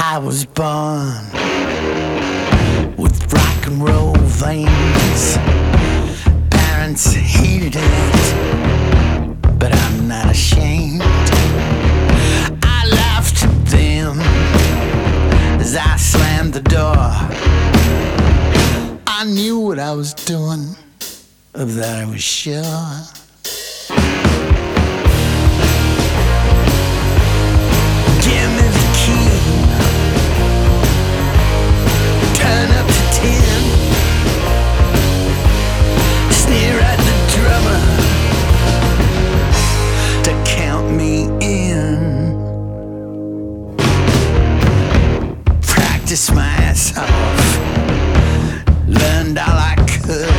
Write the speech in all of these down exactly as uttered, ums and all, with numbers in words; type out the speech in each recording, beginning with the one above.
I was born with rock and roll veins. Parents hated it, but I'm not ashamed. I laughed at them as I slammed the door. I knew what I was doing, of that I was sure. Give me the key, turn up to ten, sneer at the drummer to count me in. Practice my ass off, learned all I could.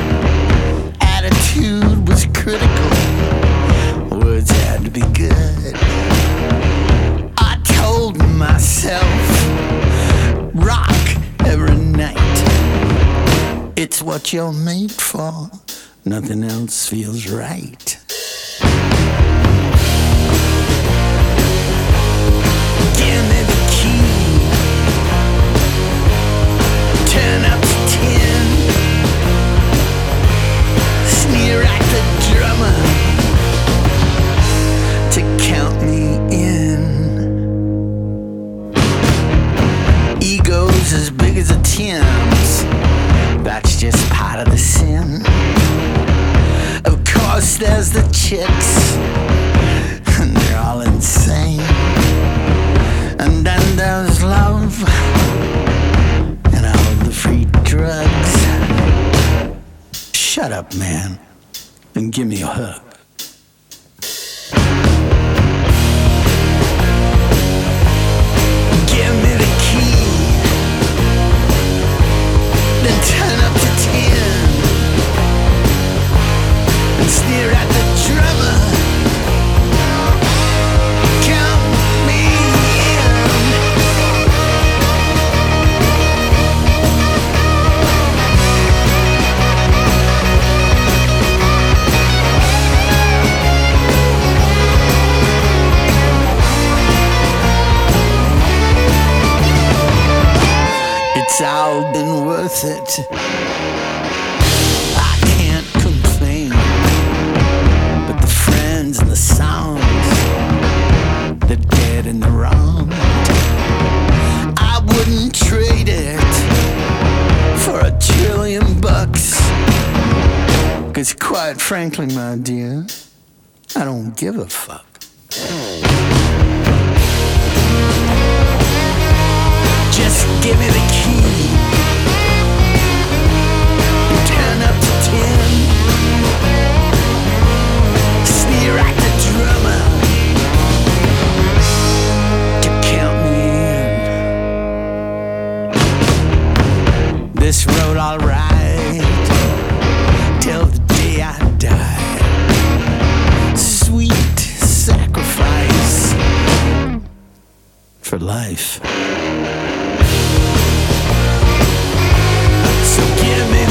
Attitude was critical, words had to be good. I told myself, rock every night. It's what you're made for, nothing else feels right. Give me the key, turn up to ten, sneer at the drummer to count me in. Ego's as big as a Tim's, that's just part of the sin. Of course there's the chicks, and they're all insane. And then there's love, and all of the free drugs. Shut up, man, and give me a hug. Give me the key, then turn up to ten, and sneer at the drummer. Count me in. It's all been worth it, I can't complain. But the friends and the songs, the dead and the wrong, I wouldn't trade it for a trillion bucks. Cause quite frankly, my dear, I don't give a fuck. Just give me the key, turn up to ten, sneer at the drummer to count me in. This road I'll ride till the day I die. Sweet sacrifice for life. So give me